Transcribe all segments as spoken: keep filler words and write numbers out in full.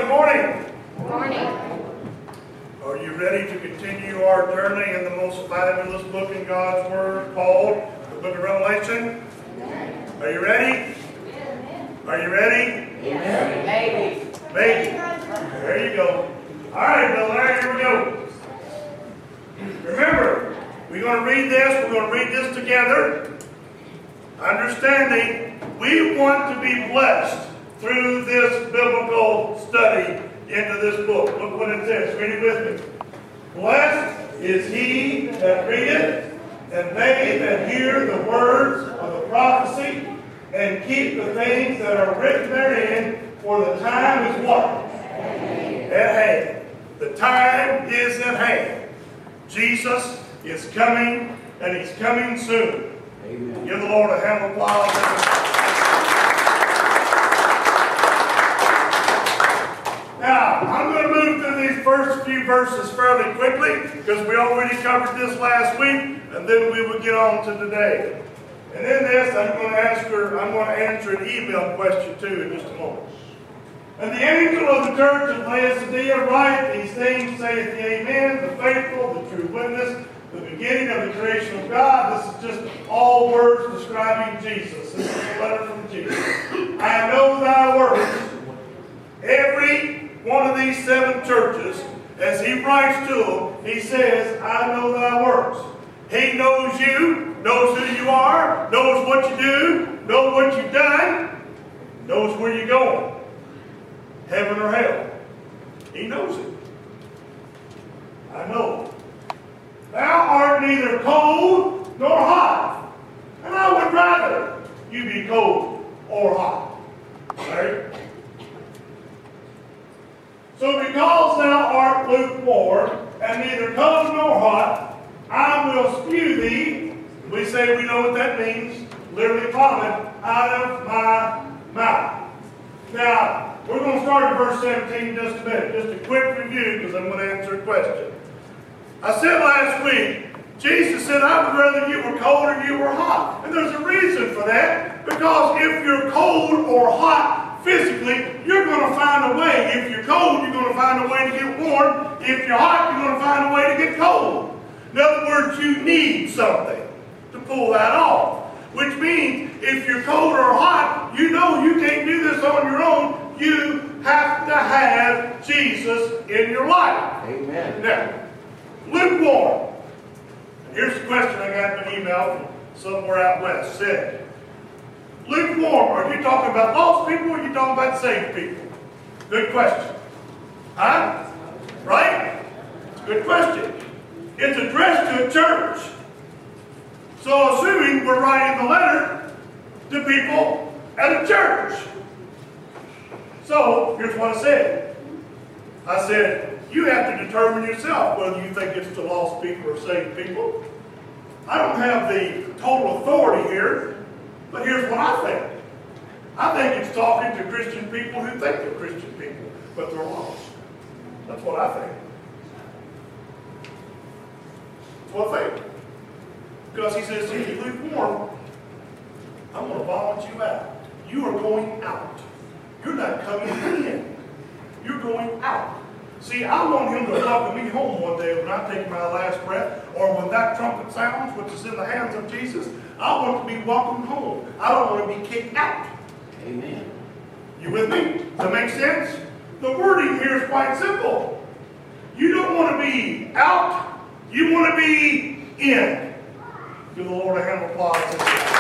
good morning. Good morning. Are you ready to continue our journey in the most fabulous book in God's Word called the Book of Revelation? Amen. Are you ready? Amen. Are you ready? Amen. Maybe. Maybe. There you go. All right, Bill, there, here we go. Remember, we're going to read this. We're going to read this together. Understanding, we want to be blessed through this biblical study into this book. Look what it says. Read it with me. Blessed is he that readeth, and they that hear the words of the prophecy, and keep the things that are written therein, for the time is what? At hand. The time is at hand. Jesus is coming, and he's coming soon. Amen. Give the Lord a hand of applause. Now, I'm going to move through these first few verses fairly quickly because we already covered this last week, and then we will get on to today. And in this, I'm going to ask her, I'm going to answer an email question too in just a moment. And the angel of the church of Laodicea write these things, saith the Amen, the faithful, the true witness, the beginning of the creation of God. This is just all words describing Jesus. This is a letter from Jesus. I know thy works. Every one of these seven churches, as he writes to them, he says, I know thy works. He knows you, knows who you are, knows what you do, knows what you've done, knows where you're going. Heaven or hell. He knows it. I know. Thou art neither cold nor hot. And I would rather you be cold or hot. Right? So because thou art lukewarm, and neither cold nor hot, I will spew thee. We say we know what that means. Literally vomit out of my mouth. Now, we're going to start at verse seventeen in just a minute. Just a quick review because I'm going to answer a question. I said last week, Jesus said, I would rather you were cold or you were hot. And there's a reason for that. Because if you're cold or hot physically, you're going to find a way. If you're cold, you're going to find a way to get warm. If you're hot, you're going to find a way to get cold. In other words, you need something to pull that off. Which means, if you're cold or hot, you know you can't do this on your own. You have to have Jesus in your life. Amen. Now, lukewarm. And here's the question I got in an email from somewhere out west. Said, lukewarm, are you talking about lost people or are you talking about saved people? Good question. Huh? Right? Good question. It's addressed to a church. So assuming we're writing the letter to people at a church. So here's what I said. I said, you have to determine yourself whether you think it's to lost people or saved people. I don't have the total authority here, but here's what I think. I think it's talking to Christian people who think they're Christian people, but they're lost. That's what I think. That's what I think. Because he says, if you lukewarm, I'm going to vomit you out. You are going out. You're not coming in. You're going out. See, I want him to welcome me home one day when I take my last breath, or when that trumpet sounds, which is in the hands of Jesus. I want to be welcomed home. I don't want to be kicked out. Amen. You with me? Does that make sense? The wording here is quite simple. You don't want to be out. You want to be in. Give the Lord a hand of applause.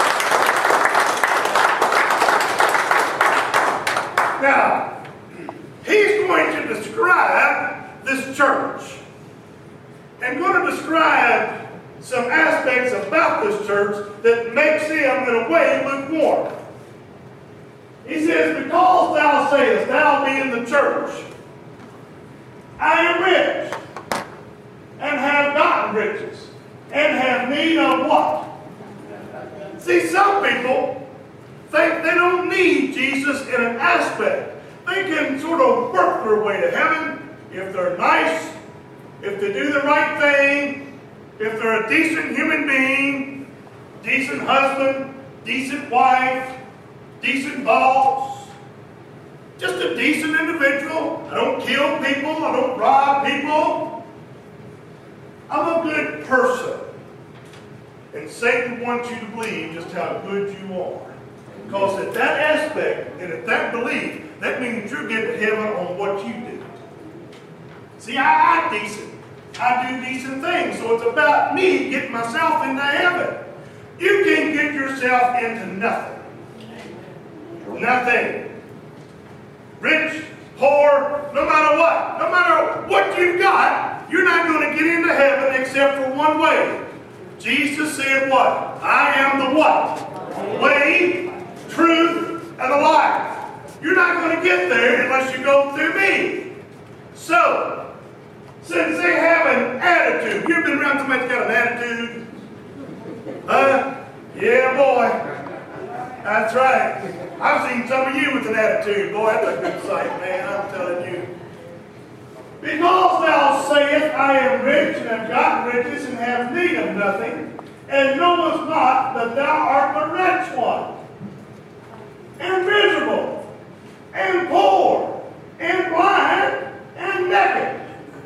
Now, he's going to describe this church and going to describe some aspects about this church that makes him, in a way, lukewarm. He says, because thou sayest, thou being the church, I am rich and have gotten riches and have need of what? See, some people think they don't need Jesus in an aspect. They can sort of work their way to heaven if they're nice, if they do the right thing, if they're a decent human being, decent husband, decent wife, decent boss, just a decent individual. I don't don't rob people. I'm a good person. And Satan wants you to believe just how good you are. Because at that aspect and at that belief, that means you're getting to heaven on what you did. See, I act decent. I do decent things. So it's about me getting myself into heaven. You can't get yourself into nothing. Nothing. Rich, poor, no matter what. No matter what you've got, you're not going to get into heaven except for one way. Jesus said what? I am the what? Way, truth, and the life. You're not going to get there unless you go through me. So, since they have an attitude, you've been around somebody that's got an attitude? Huh? Yeah, boy. That's right. I've seen some of you with an attitude. Boy, that's a good sight, man. I'm telling you. Because thou sayest, I am rich, and have gotten riches, and have need of nothing, and knowest not that thou art the rich one, and miserable, and poor, and blind, and naked.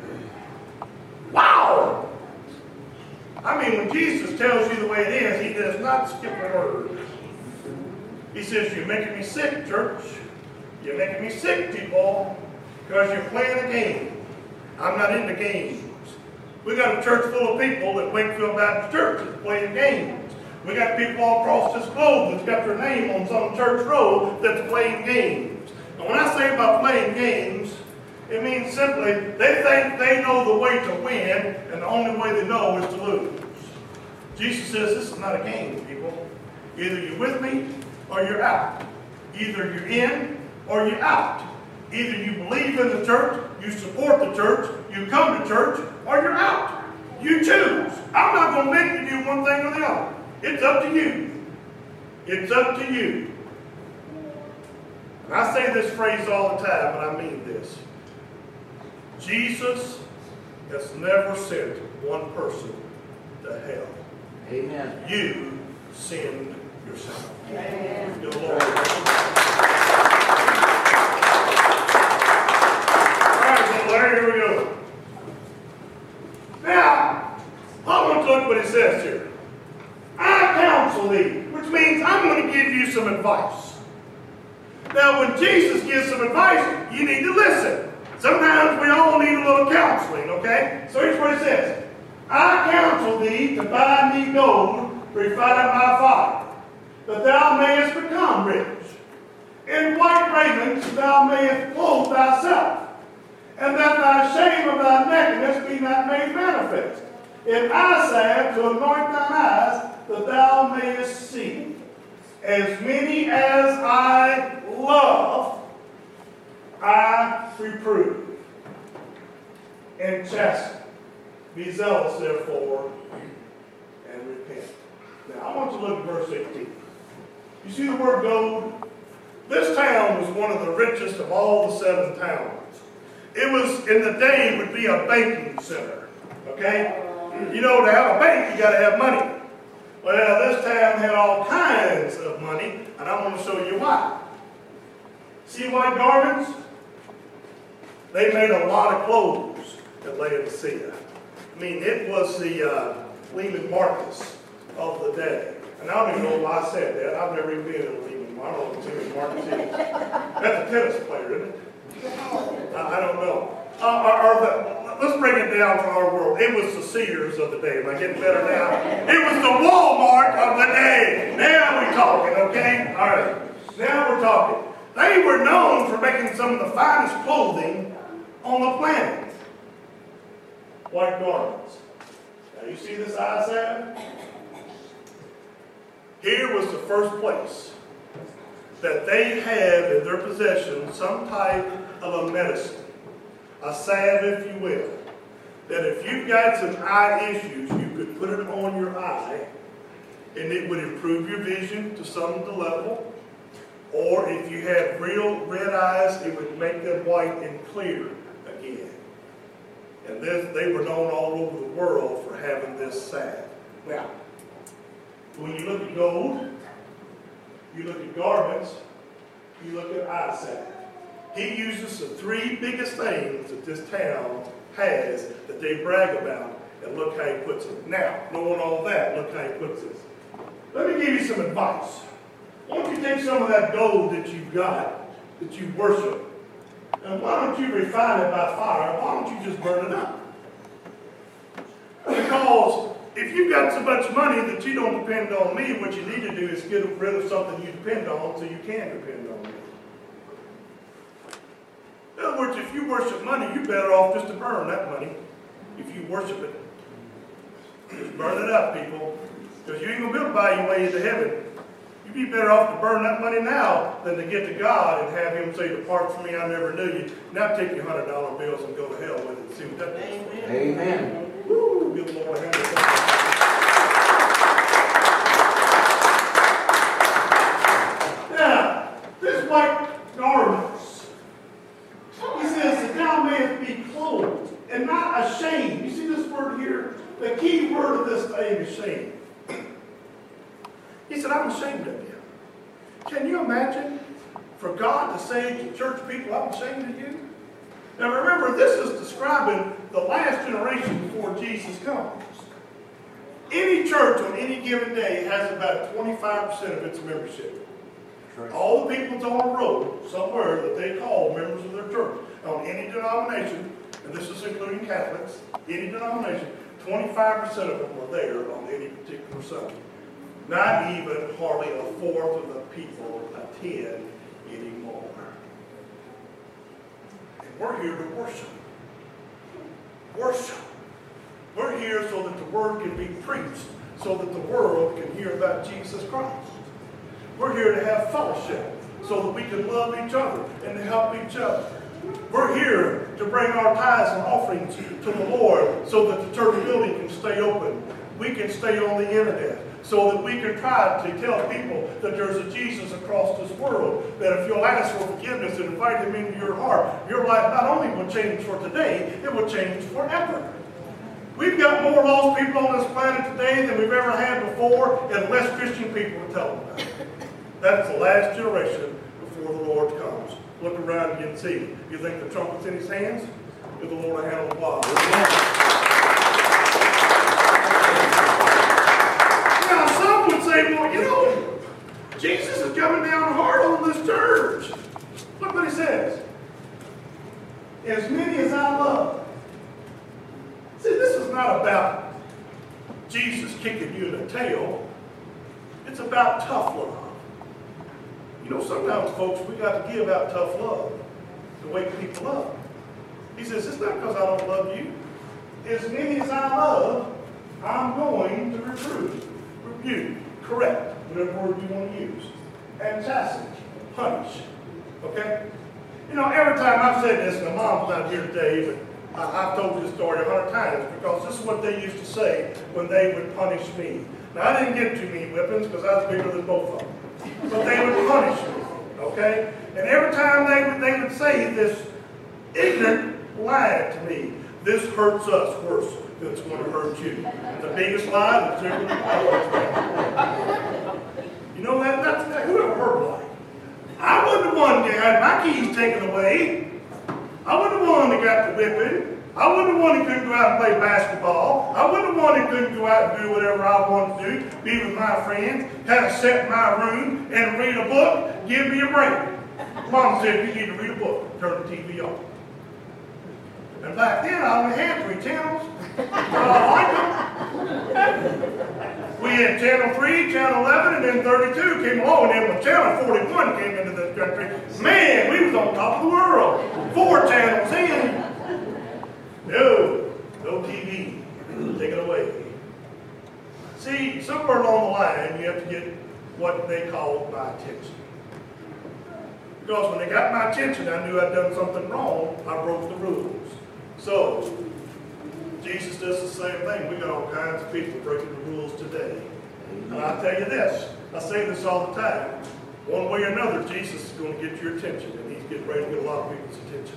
Wow! I mean, when Jesus tells you the way it is, he does not skip a word. He says, you're making me sick, church. You're making me sick, people, because you're playing a game. I'm not into games. We got a church full of people at Wakefield Baptist Church that's playing games. We got people all across this globe that's got their name on some church road that's playing games. And when I say about playing games, it means simply they think they know the way to win, and the only way they know is to lose. Jesus says this is not a game, people. Either you're with me or you're out. Either you're in or you're out. Either you believe in the church, you support the church, you come to church, or you're out. You choose. I'm not going to make you do one thing or the other. It's up to you. It's up to you. And I say this phrase all the time, and I mean this. Jesus has never sent one person to hell. Amen. You sinned yourself. Amen. Good Lord. Larry, here we go. Now, I want to look what it says here. I counsel thee, which means I'm going to give you some advice. Now, when Jesus gives some advice, you need to listen. Sometimes we all need a little counseling, okay? So here's what it says. I counsel thee to buy me gold refined by fire, that thou mayest become rich. In white raiment thou mayest clothe thyself, and that thy shame of thy nakedness be not made manifest. In eye salve to anoint thine eyes, that thou mayest see. As many as I love, I reprove and chasten. Be zealous, therefore, and repent. Now, I want you to look at verse eighteen. You see the word gold? This town was one of the richest of all the seven towns. It was, in the day, would be a banking center. Okay? You know, to have a bank, you got to have money. Well, this town had all kinds of money, and I'm going to show you why. See white garments? They made a lot of clothes at Laodicea. I mean, it was the uh, Lehman Marcus of the day. And I don't even know why I said that. I've never even been in a Lehman Marcus. I don't know what Lehman Marcus is. That's a tennis player, isn't it? I, I don't know. Uh, or, or the, let's bring it down to our world. It was the Sears of the day. Am I getting better now? It was the Walmart of the day. Now we're talking, okay? All right. Now we're talking. They were known for making some of the finest clothing on the planet. White garments. Now you see this eye salve? Here was the first place that they had in their possession some type of a medicine, a salve, if you will, that if you've got some eye issues, you could put it on your eye, and it would improve your vision to some level. Or if you had real red eyes, it would make them white and clear again. And this, they were known all over the world for having this salve. Now, when you look at gold, you look at garments, you look at eye salve. He uses the three biggest things that this town has that they brag about, and look how he puts it. Now, knowing all that, look how he puts this. Let me give you some advice. Why don't you take some of that gold that you've got, that you worship, and why don't you refine it by fire? Why don't you just burn it up? Because if you've got so much money that you don't depend on me, what you need to do is get rid of something you depend on so you can depend on me. In other words, if you worship money, you're better off just to burn that money. If you worship it, just burn it up, people. Because you ain't going to be able to buy your way into heaven. You'd be better off to burn that money now than to get to God and have him say, depart from me, I never knew you. Now take your one hundred dollar bills and go to hell with it and see what that does. Amen. Amen. Woo! Give the Lord a hand. Now, this white garments, he says that thou mayest be clothed and not ashamed. You see this word here? The key word of this thing is shame. He said, I'm ashamed of you. Can you imagine for God to say to church people, I'm ashamed of you? Now remember, this is describing the last generation before Jesus comes. Any church on any given day has about twenty-five percent of its membership. Right. All the people that's on the road somewhere that they call members of their church, on any denomination, and this is including Catholics, any denomination, twenty-five percent of them are there on any particular Sunday. Not even hardly a fourth of the people attend anymore. And we're here to worship. Worship. We're here so that the word can be preached, so that the world can hear about Jesus Christ. We're here to have fellowship, so that we can love each other and to help each other. We're here to bring our tithes and offerings to the Lord so that the church building can stay open. We can stay on the internet so that we can try to tell people that there's a Jesus across this world, that if you'll ask for forgiveness and invite him into your heart, your life not only will change for today, it will change forever. We've got more lost people on this planet today than we've ever had before, and less Christian people to tell them about it. That's the last generation before the Lord comes. Look around you and see. You think the trumpet's in his hands? Give the Lord a hand on the wall. Now, some would say, well, you know, Jesus is coming down hard on this church. Look what he says. As many as I love. See, this is not about Jesus kicking you in the tail. It's about tough love. You know, sometimes, folks, we got to give out tough love to wake people up. He says, it's not because I don't love you. As many as I love, I'm going to reprove, rebuke, correct, whatever word you want to use, and chasten, punish. Okay? You know, every time I've said this, and my mom's not here today, but I, I've told this story a hundred times, because this is what they used to say when they would punish me. Now, I didn't get too many whippings because I was bigger than both of them. But they would punish me, okay? And every time they would, they would say this ignorant lie to me. This hurts us worse than it's going to hurt you. The biggest lie that's ever been told. You know, that, that's, that, who ever heard a lie? I wasn't the one that had my keys taken away. I wasn't the one that got the whipping. I wasn't the one that couldn't go out and play basketball. I wasn't the one that couldn't go out and do whatever I wanted to do, be with my friends, have to sit in my room and read a book, give me a break. Mom said, you need to read a book, turn the T V on. And back then, I only had three channels, but I liked them. We had channel three, channel eleven, and then thirty-two came along, and then when channel forty-one came into this country, man, we was on top of the world. Four channels in. No, no T V. Take it away. See, somewhere along the line, you have to get what they call my attention. Because when they got my attention, I knew I'd done something wrong. I broke the rules. So, Jesus does the same thing. We got all kinds of people breaking the rules today. And I tell you this, I say this all the time. One way or another, Jesus is going to get your attention, and he's getting ready to get a lot of people's attention.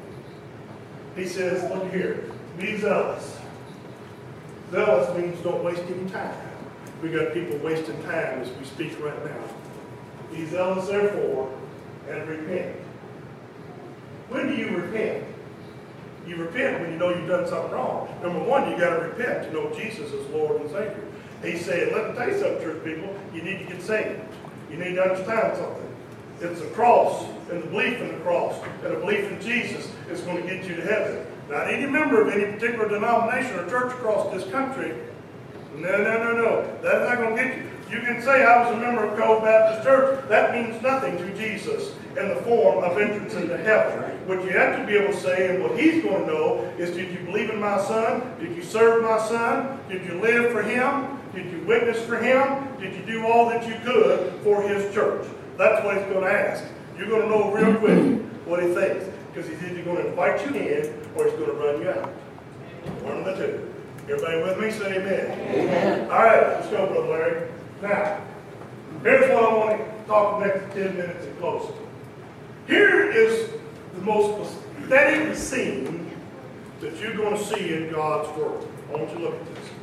He says, look here, be zealous. Zealous means don't waste any time. We got people wasting time as we speak right now. Be zealous, therefore, and repent. When do you repent? You repent when you know you've done something wrong. Number one, you got to repent to know Jesus is Lord and Savior. He's saying, let me tell you something, church people. You need to get saved. You need to understand something. It's the cross and the belief in the cross and the belief in Jesus is going to get you to heaven. Not any member of any particular denomination or church across this country. No, no, no, no. That's not going to get you. You can say I was a member of Cove Baptist Church. That means nothing to Jesus in the form of entrance into heaven. What you have to be able to say, and what he's going to know, is did you believe in my son? Did you serve my son? Did you live for him? Did you witness for him? Did you do all that you could for his church? That's what he's going to ask. You're going to know real quick what he thinks. Because he's either going to invite you in or he's going to run you out. One of the two. Everybody with me? Say amen. Amen. All right, let's go, Brother Larry. Now, here's what I want to talk the next ten minutes and close. Here is the most pathetic scene that you're going to see in God's Word. I want you to look at this.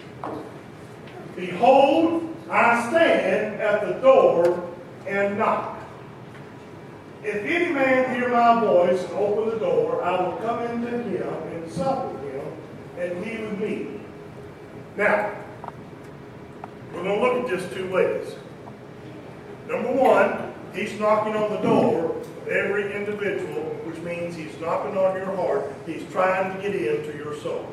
Behold, I stand at the door and knock. If any man hear my voice and open the door, I will come into him and sup with him, and he with me. Now, we're going to look at this two ways. Number one, he's knocking on the door of every individual, which means he's knocking on your heart. He's trying to get into your soul.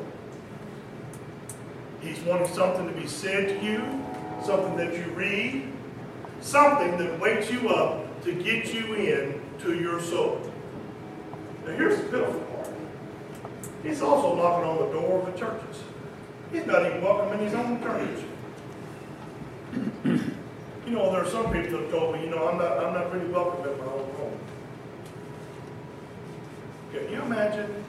He's wanting something to be said to you, something that you read, something that wakes you up to get you in to your soul. Now here's the pitiful part. He's also knocking on the door of the churches. He's not even welcome in his own church. You know, there are some people that have told me, you know, I'm not, I'm not really welcome at my own home. Can you imagine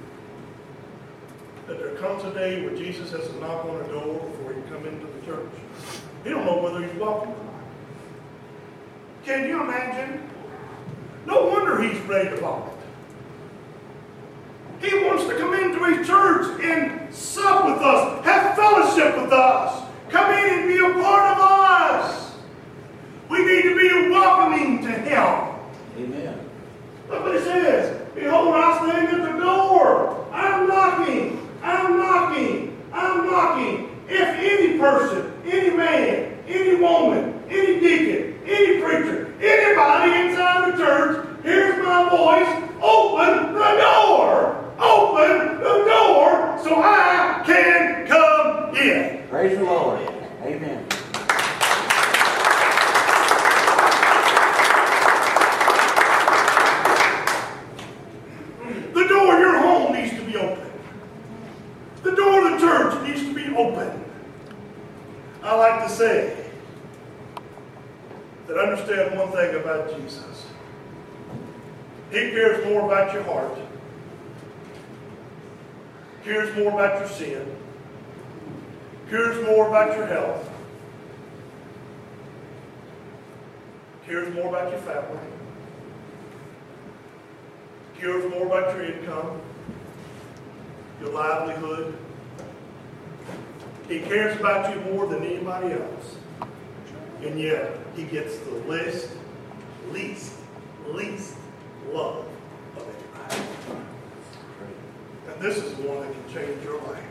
that there comes a day where Jesus has to knock on a door before he can come into the church? He don't know whether he's welcome or not. Can you imagine? No wonder he's ready to vomit. He wants to come into his church and sup with us, have fellowship with us, come in and be a part of us. We need to be welcoming to him. Amen. Look what it says. Behold, I stand at the door. I'm knocking. I'm knocking. I'm knocking. If any person, any man, any woman, any deacon, any preacher, anybody inside the church hears my voice, open the door. Open the door so I can come in. Praise the Lord. Amen. The door of your home needs to be open. The door of the church needs to be open. I like to say that understand one thing about Jesus. He cares more about your heart, cares more about your sin, cares more about your health, cares more about your family, cares more about your income, your livelihood. He cares about you more than anybody else. And yet, he gets the least, least, least love of anybody. And this is the one that can change your life.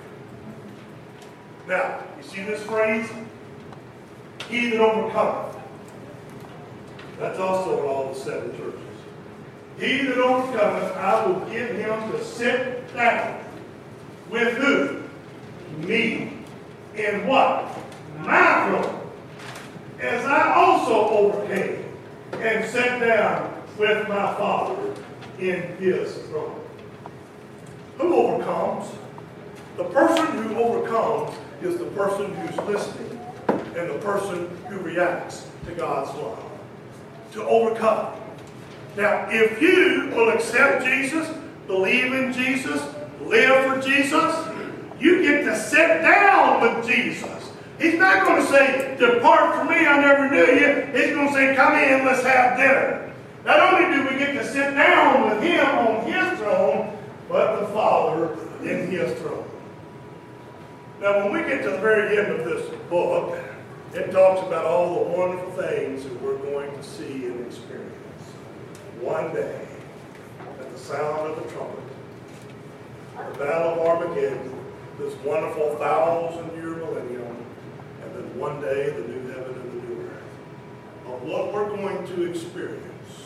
Now, you see this phrase? He that overcometh. That's also in all the seven churches. He that overcometh, I will give him to sit down. With who? Me. In what? My throne. As I also overcame and sat down with my Father in his throne. Who overcomes? The person who overcomes is the person who's listening and the person who reacts to God's love. To overcome. Now, if you will accept Jesus, believe in Jesus, live for Jesus, you get to sit down with Jesus. He's not going to say, depart from me, I never knew you. He's going to say, come in, let's have dinner. Not only do we get to sit down with him on his throne, but the Father in his throne. Now, when we get to the very end of this book, it talks about all the wonderful things that we're going to see and experience one day. at the sound of the trumpet. The battle of Armageddon, this wonderful thousand-year millennium, and then one day the new heaven and the new earth. Of what we're going to experience.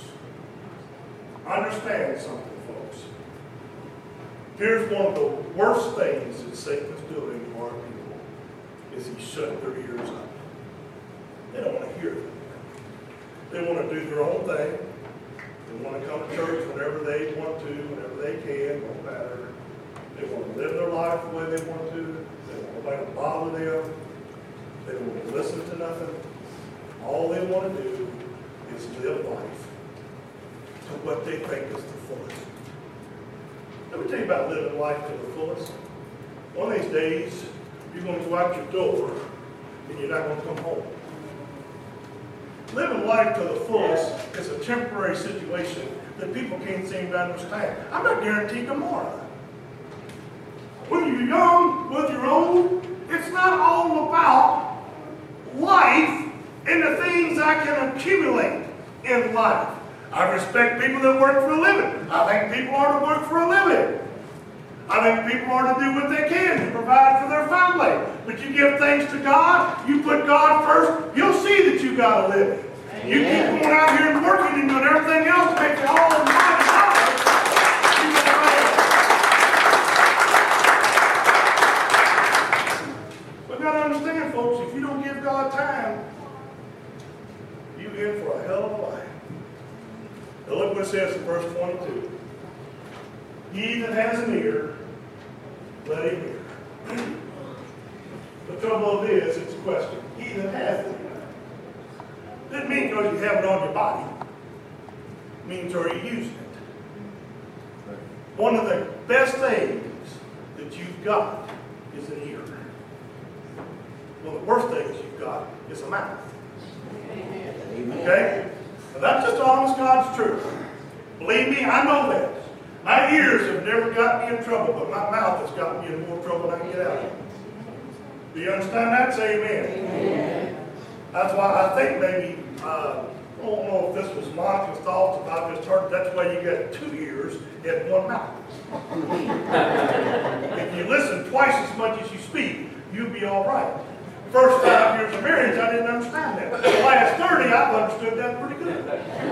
Understand something, folks. Here's one of the worst things that Satan's doing to our people, is he's shutting their ears up. They don't want to hear them. They want to do their own thing. They want to come to church whenever they want to, whenever they can, no matter. They want to live their life the way they want to. They don't want nobody to bother them. They don't want to listen to nothing. All they want to do is live life to what they think is the fullest. Let me tell you about living life to the fullest. One of these days, you're going to go out your door and you're not going to come home. Living life to the fullest is a temporary situation that people can't seem to understand. I'm not guaranteed tomorrow. When you're young, when you're old, it's not all about life and the things I can accumulate in life. I respect people that work for a living. I think people are to work for a living. I think people are to do what they can to provide for their family. But you give thanks to God, you put God first, you'll see that you got a living. You keep going out here and working and doing everything else to make it all in mind. But you got to understand, folks, if you don't give God time, you're in for a hell of a life. Now look what it says in verse twenty-two. He that has an ear, let him hear. The trouble is, it's a question. He that has an ear. Doesn't mean because you have it on your body. It means are you using it? One of the best things that you've got is an ear. One of the worst things you've got is a mouth. Amen. Okay? Now that's just honest God's truth. Believe me, I know that. My ears have never got me in trouble, but my mouth has gotten me in more trouble than I can get out of. Do you understand that? Say amen. Amen. That's why I think maybe, uh, I don't know if this was Monica's thoughts, if I just heard, that's why you got two ears and one mouth. If you listen twice as much as you speak, you'll be all right. First five years of marriage, I didn't understand that. The last thirty, I've understood that pretty good.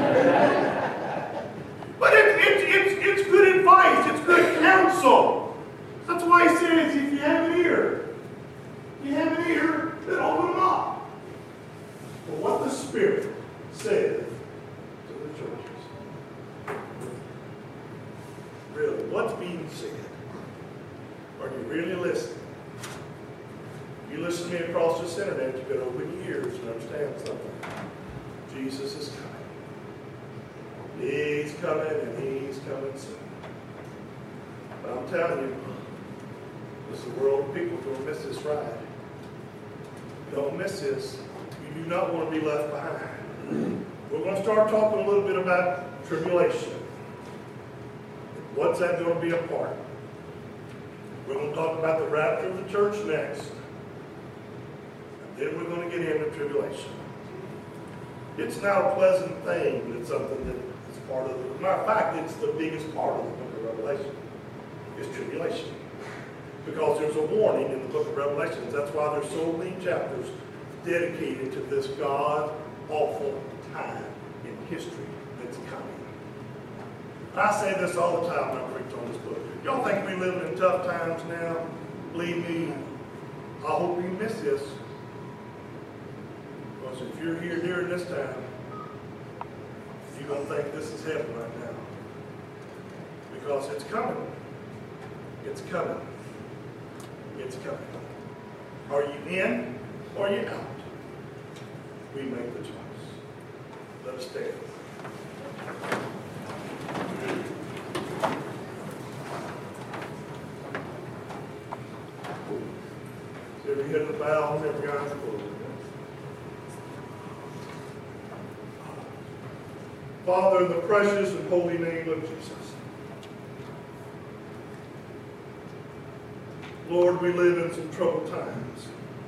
But it, it, it's, it's good advice. It's good counsel. That's why he says, if you have an ear, you have an ear, then open them up. For what the Spirit says to the churches. Really, what's being said? Are you really listening? If you listen to me across this internet, you've got to open your ears and understand something. Jesus is coming. He's coming and he's coming soon. But I'm telling you, there's a world of people who will miss this ride. Don't miss this. You do not want to be left behind. We're going to start talking a little bit about tribulation. What's that going to be a part? We're going to talk about the rapture of the church next. And then we're going to get into tribulation. It's not a pleasant thing, but it's something that is part of the, matter of fact, it's the biggest part of the book of Revelation, is tribulation. Because there's a warning in the book of Revelations. That's why there's so many chapters dedicated to this God-awful time in history that's coming. I say this all the time when I preach on this book. Y'all think we live in tough times now? Believe me, I hope you miss this. Because if you're here during this time, you're going to think this is heaven right now. Because it's coming. It's coming. It's coming. Are you in or are you out? We make the choice. Let us stand. So every head to bow and every eye closed. Father, in the precious and holy name of Jesus. Lord, we live in some troubled times.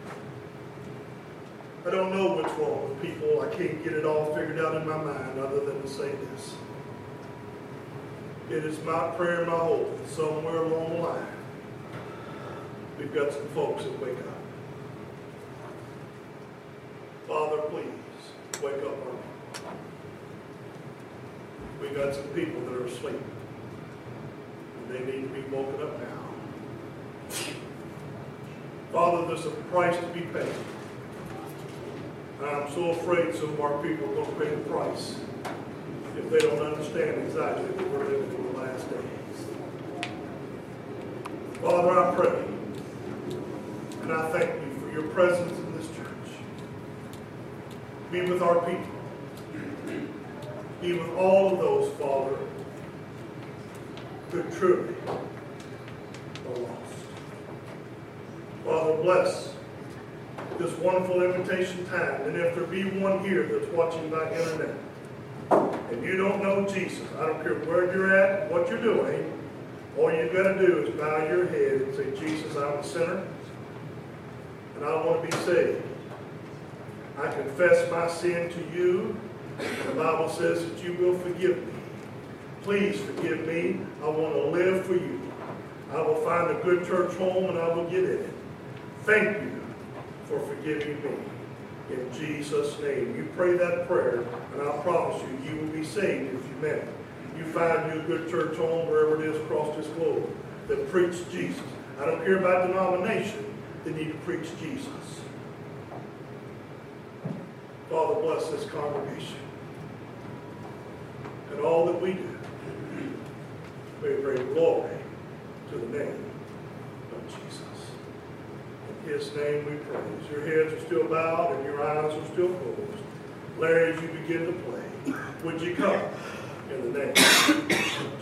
I don't know what's wrong with people. I can't get it all figured out in my mind other than to say this. It is my prayer and my hope that somewhere along the line, we've got some folks that wake up. Father, please, wake up our people. We got some people that are asleep. And they need to be woken up now. Father, there's a price to be paid. And I'm so afraid some of our people are going to pay the price if they don't understand exactly what we're living in the last days. Father, I pray, and I thank you for your presence in this church. Be with our people. Be with all of those, Father, who truly are lost. Father, bless this wonderful invitation time. And if there be one here that's watching by internet, and you don't know Jesus, I don't care where you're at, what you're doing, all you've got to do is bow your head and say, Jesus, I'm a sinner, and I want to be saved. I confess my sin to you. The Bible says that you will forgive me. Please forgive me. I want to live for you. I will find a good church home and I will get in it. Thank you for forgiving me. In Jesus' name. You pray that prayer, and I promise you, you will be saved if you meant it. You find you a good church home, wherever it is across this globe, that preach Jesus. I don't care about denomination. They need to preach Jesus. Father, bless this congregation and all that we do. May we bring glory to the name of Jesus. In his name we praise. Your heads are still bowed and your eyes are still closed. Larry, as you begin to play, would you come in the name of Jesus?